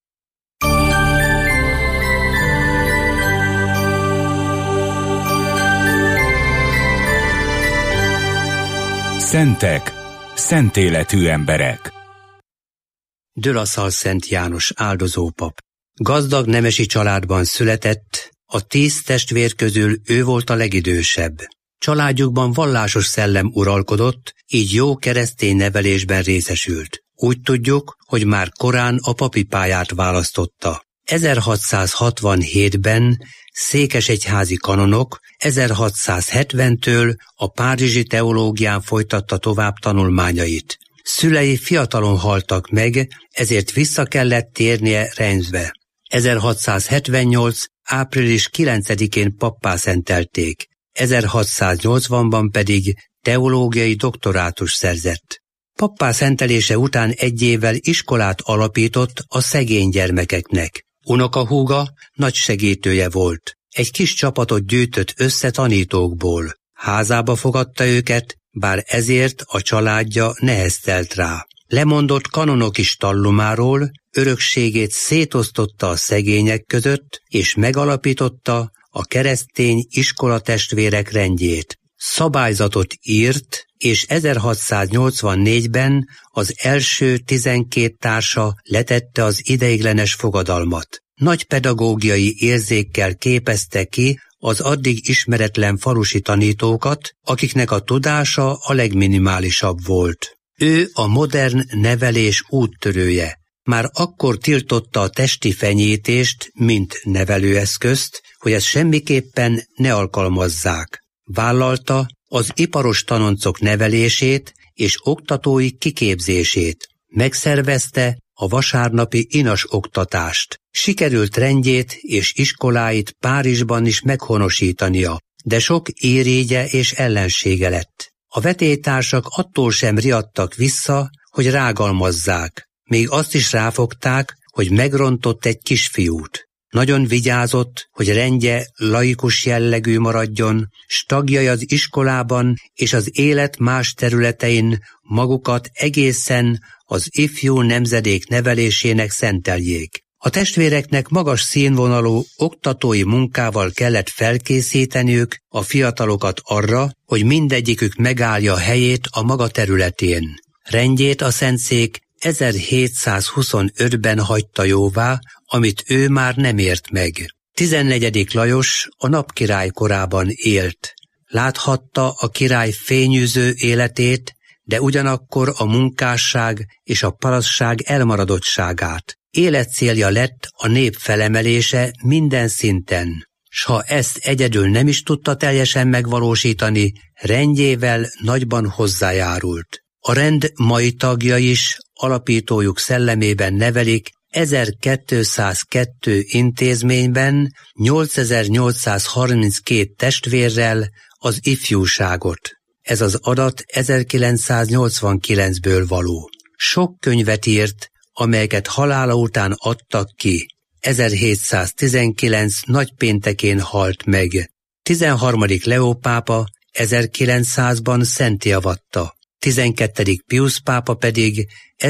Szentek, szent életű emberek. Dölaszal Szent János áldozópap. Gazdag nemesi családban született, a tíz testvér közül ő volt a legidősebb. Családjukban vallásos szellem uralkodott, így jó keresztény nevelésben részesült. Úgy tudjuk, hogy már korán a papi pályát választotta. ezerhatszázhatvanhétben székesegyházi kanonok, ezerhatszázhetventől a párizsi teológián folytatta tovább tanulmányait. Szülei fiatalon haltak meg, ezért vissza kellett térnie Reims-be. ezerhatszázhetvennyolc. április kilencedikén pappá szentelték, ezerhatszáznyolcvanban pedig teológiai doktorátus szerzett. Pappá szentelése után egy évvel iskolát alapított a szegény gyermekeknek. Unokahúga nagy segítője volt. Egy kis csapatot gyűjtött össze tanítókból. Házába fogadta őket, bár ezért a családja neheztelt rá. Lemondott kanonok is tallumáról, örökségét szétosztotta a szegények között, és megalapította a keresztény iskolatestvérek rendjét. Szabályzatot írt, és ezerhatszáznyolcvannégyben az első tizenkét társa letette az ideiglenes fogadalmat. Nagy pedagógiai érzékkel képezte ki az addig ismeretlen falusi tanítókat, akiknek a tudása a legminimálisabb volt. Ő a modern nevelés úttörője. Már akkor tiltotta a testi fenyítést, mint nevelőeszközt, hogy ezt semmiképpen ne alkalmazzák. Vállalta az iparos tanoncok nevelését és oktatói kiképzését. Megszervezte a vasárnapi inas oktatást. Sikerült rendjét és iskoláit Párizsban is meghonosítania, de sok érégye és ellensége lett. A vetélytársak attól sem riadtak vissza, hogy rágalmazzák. Még azt is ráfogták, hogy megrontott egy kisfiút. Nagyon vigyázott, hogy rendje laikus jellegű maradjon, s tagjai az iskolában és az élet más területein magukat egészen az ifjú nemzedék nevelésének szenteljék. A testvéreknek magas színvonalú oktatói munkával kellett felkészíteniük a fiatalokat arra, hogy mindegyikük megállja a helyét a maga területén. Rendjét a szentszék ezerhétszázhuszonötben hagyta jóvá, amit ő már nem ért meg. tizennegyedik Lajos a napkirály korában élt. Láthatta a király fényűző életét, de ugyanakkor a munkásság és a parasztság elmaradottságát. Életcélja lett a nép felemelése minden szinten, s ha ezt egyedül nem is tudta teljesen megvalósítani, rendjével nagyban hozzájárult. A rend mai tagja is alapítójuk szellemében nevelik ezerkétszázkettő intézményben nyolcezer-nyolcszázharminckét testvérrel az ifjúságot. Ez az adat ezerkilencszáznyolcvankilencből való. Sok könyvet írt, amelyeket halála után adtak ki. ezerhétszáztizenkilenc nagypéntekén halt meg. tizenharmadik Leó pápa ezerkilencszázban szentté avatta. tizenkettedik Piusz pápa pedig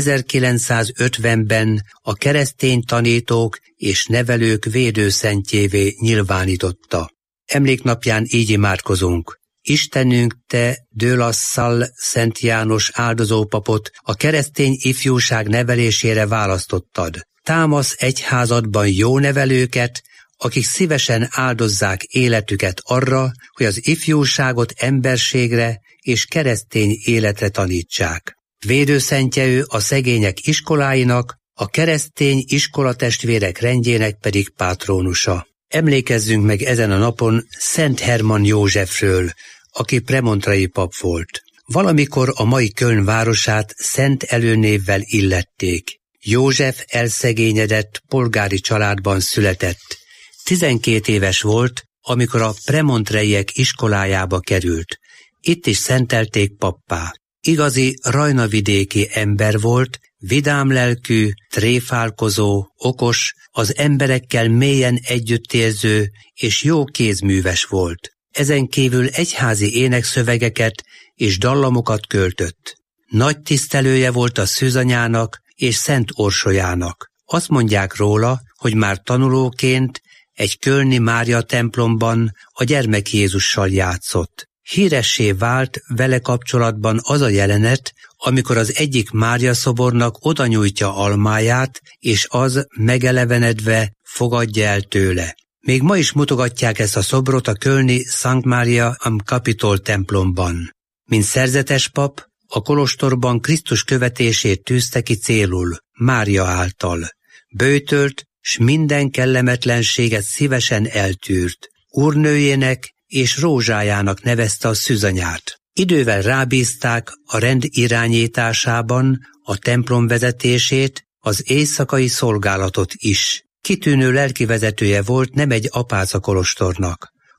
ezerkilencszázötvenben a keresztény tanítók és nevelők védőszentjévé nyilvánította. Emléknapján így imádkozunk. Istenünk, te de la Salle Szent János áldozópapot a keresztény ifjúság nevelésére választottad. Támasz egyházadban jó nevelőket, akik szívesen áldozzák életüket arra, hogy az ifjúságot emberségre és keresztény életre tanítsák. Védőszentje ő a szegények iskoláinak, a keresztény iskolatestvérek rendjének pedig pátrónusa. Emlékezzünk meg ezen a napon Szent Herman Józsefről, aki premontrai pap volt. Valamikor a mai Köln városát szent előnévvel illették. József elszegényedett polgári családban született. Tizenkét éves volt, amikor a premontreiek iskolájába került. Itt is szentelték pappá. Igazi rajnavidéki ember volt, vidám lelkű, tréfálkozó, okos, az emberekkel mélyen együttérző és jó kézműves volt. Ezen kívül egyházi énekszövegeket és dallamokat költött. Nagy tisztelője volt a szűzanyának és Szent Orsolyának. Azt mondják róla, hogy már tanulóként egy kölni Mária templomban a gyermek Jézussal játszott. Híressé vált vele kapcsolatban az a jelenet, amikor az egyik Mária szobornak odanyújtja almáját, és az megelevenedve fogadja el tőle. Még ma is mutogatják ezt a szobrot a kölni Szent Mária am Capitol templomban. Mint szerzetes pap, a kolostorban Krisztus követését tűzte ki célul, Mária által. Böjtölt, s minden kellemetlenséget szívesen eltűrt. Úrnőjének és rózsájának nevezte a szűzanyát. Idővel rábízták a rend irányításában a templom vezetését, az éjszakai szolgálatot is. Kitűnő lelkivezetője volt nem egy apáca kolostornak.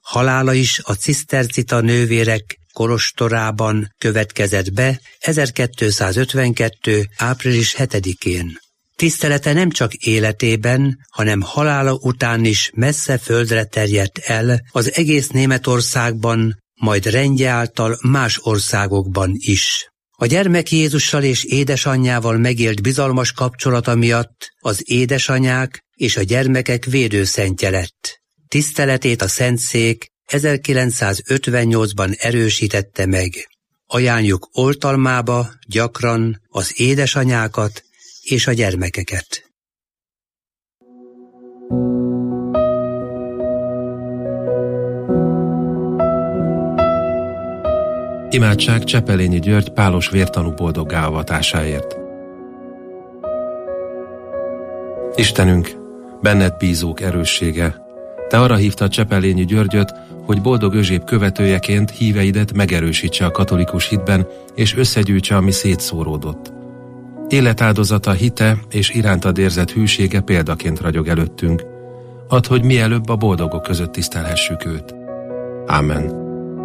halála is a cisztercita nővérek kolostorában következett be ezerkétszázötvenkettő. április hetedikén. Tisztelete nem csak életében, hanem halála után is messze földre terjedt el az egész Németországban, majd rendje által más országokban is. A gyermek Jézussal és édesanyjával megélt bizalmas kapcsolata miatt az édesanyák és a gyermekek védőszentje lett. Tiszteletét a Szentszék ezerkilencszázötvennyolcban erősítette meg. Ajánljuk oltalmába gyakran az édesanyákat és a gyermekeket. Imádság Csepelényi György pálos vértanú boldoggá avatásáért. Istenünk, benned bízók erőssége, te arra hívtad Csepelényi Györgyöt, hogy boldog Özséb követőjeként híveidet megerősítse a katolikus hitben, és összegyűjtse, ami szétszóródott. Életáldozata, hite és irántad érzett hűsége példaként ragyog előttünk. Add, hogy mielőbb a boldogok között tisztelhessük őt. Ámen.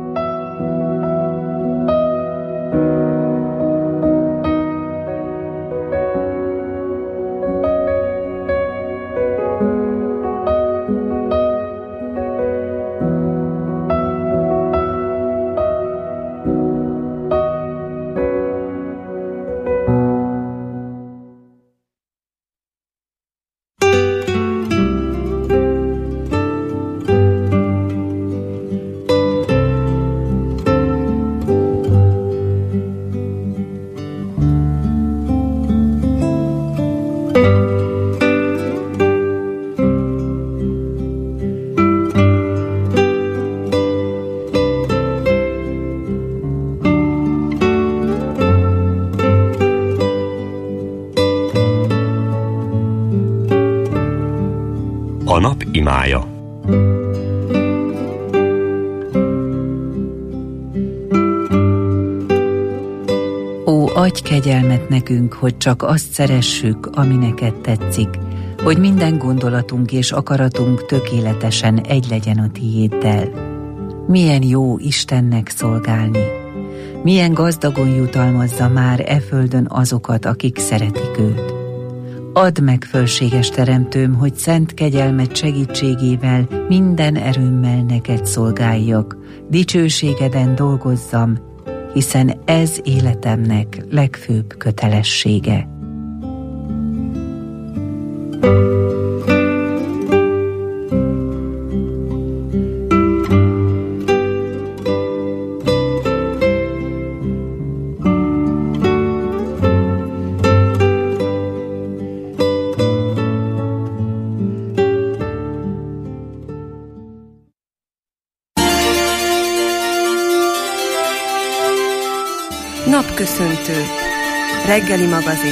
A nap imája. Ó, adj kegyelmet nekünk, hogy csak azt szeressük, ami neked tetszik, hogy minden gondolatunk és akaratunk tökéletesen egy legyen a tiéddel. Milyen jó Istennek szolgálni! Milyen gazdagon jutalmazza már e földön azokat, akik szeretik őt. Add meg, fölséges teremtőm, hogy szent kegyelmed segítségével minden erőmmel neked szolgáljak, dicsőségeden dolgozzam, hiszen ez életemnek legfőbb kötelessége. Napköszöntő. Reggeli magazin.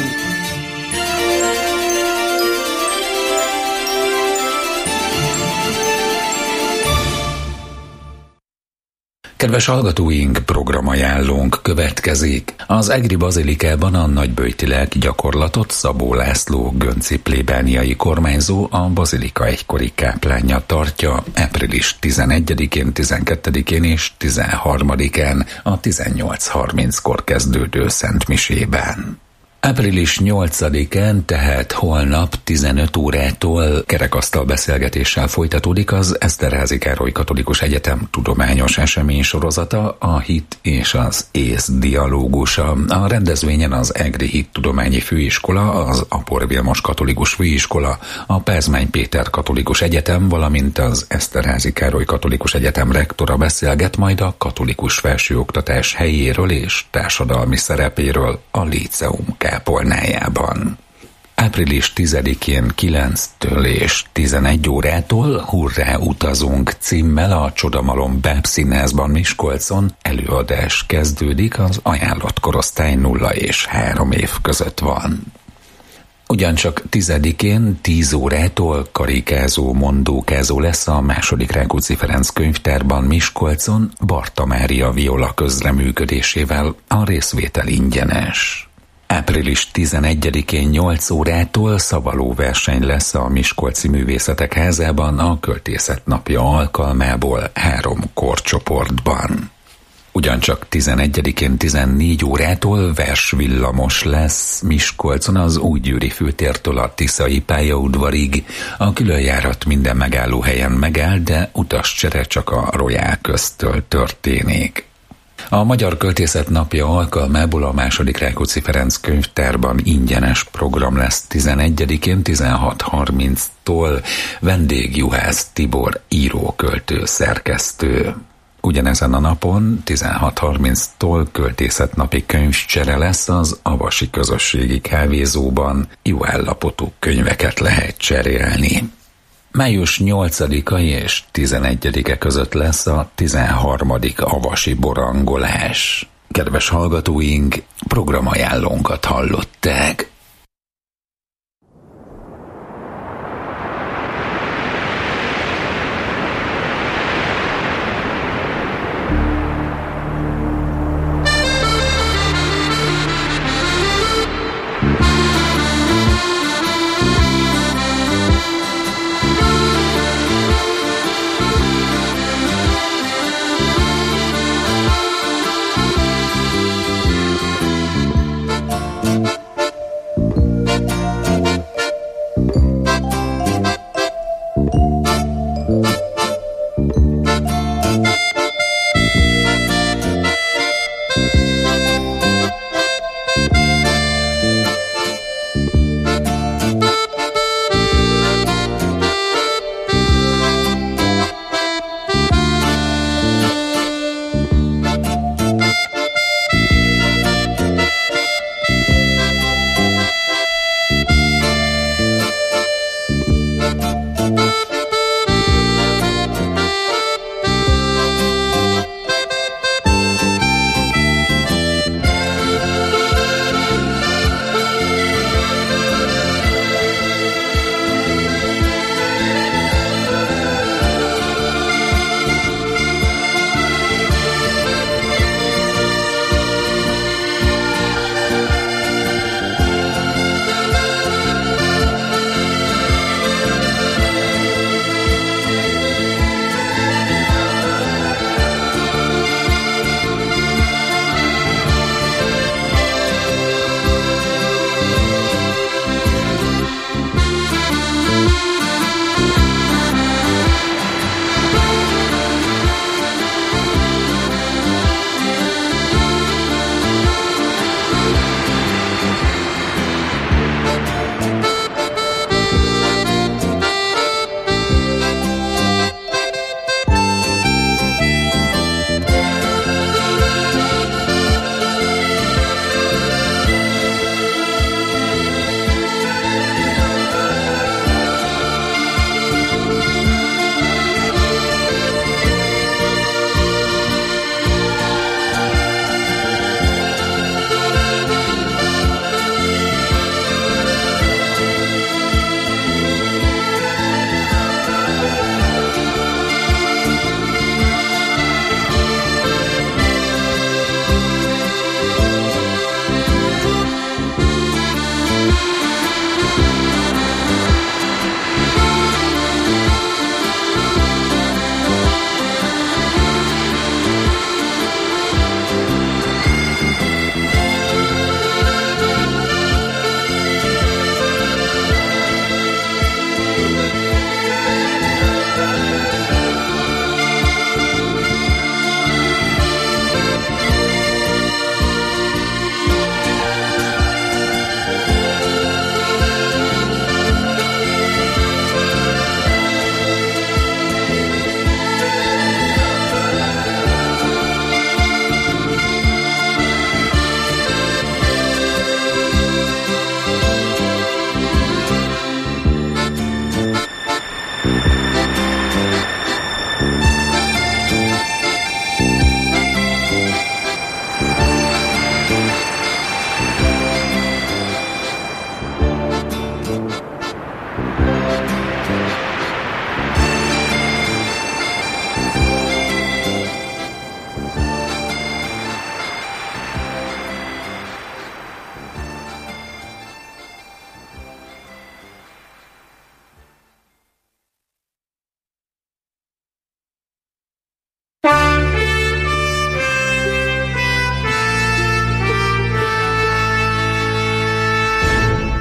Kedves hallgatóink, programajánlónk következik. Az egri bazilikában a nagyböjti lelki gyakorlatot Szabó László gönci plébániai kormányzó, a bazilika egykori káplánja tartja április tizenegyedikén, tizenkettedikén és tizenharmadikán a tizennyolc harminckor kezdődő szentmisében. április nyolcadikán, tehát holnap tizenöt órától kerekasztal beszélgetéssel folytatódik az Eszterházy Károly Katolikus Egyetem tudományos esemény sorozata, a Hit és az Ész dialógusa. A rendezvényen az Egri Hittudományi Főiskola, az Apor Vilmos Katolikus Főiskola, a Pázmány Péter Katolikus Egyetem, valamint az Eszterházy Károly Katolikus Egyetem rektora beszélget majd a katolikus felsőoktatás helyéről és társadalmi szerepéről a Líceum kápolnájában. április tizedikén kilenctől és tizenegy órától Hurrá utazunk címmel a Csodamalom Bábszínházban Miskolcon előadás kezdődik, az ajánlott korosztály nulla és három év között van. Ugyancsak tizedikén tíz órától karikázó, mondókázó lesz a második Rákóczi Ferenc könyvtárban Miskolcon Barta Mária viola közreműködésével, a részvétel ingyenes. április tizenegyedikén nyolc órától szavalóverseny lesz a Miskolci Művészetek Házában a Költészet Napja alkalmából három korcsoportban. Ugyancsak tizenegyedikén tizennégy órától versvillamos lesz Miskolcon az Újgyőri főtértől a Tiszai pályaudvarig. A különjárat minden megállóhelyen megáll, de utascsere csak a Royal köztől történik. A Magyar Költészet Napja alkalmából a második Rákóczi Ferenc könyvtárban ingyenes program lesz tizenegyedikén tizenhat harminctól. Vendég Juhász Tibor író-költő szerkesztő. Ugyanezen a napon tizenhat harminctól költészetnapi könyvcsere lesz az Avasi Közösségi Kávézóban. Jó állapotú könyveket lehet cserélni. május nyolcadika és tizenegyedike között lesz a tizenharmadik avasi borangolás. Kedves hallgatóink, programajánlónkat hallották.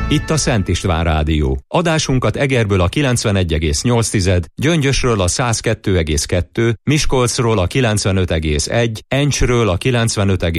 Itt a Szent István Rádió. Adásunkat Egerből a kilencvenegy egész nyolc, Gyöngyösről a száz kettő egész kettő, Miskolcról a kilencvenöt egész egy, Encsről a kilencvenöt egész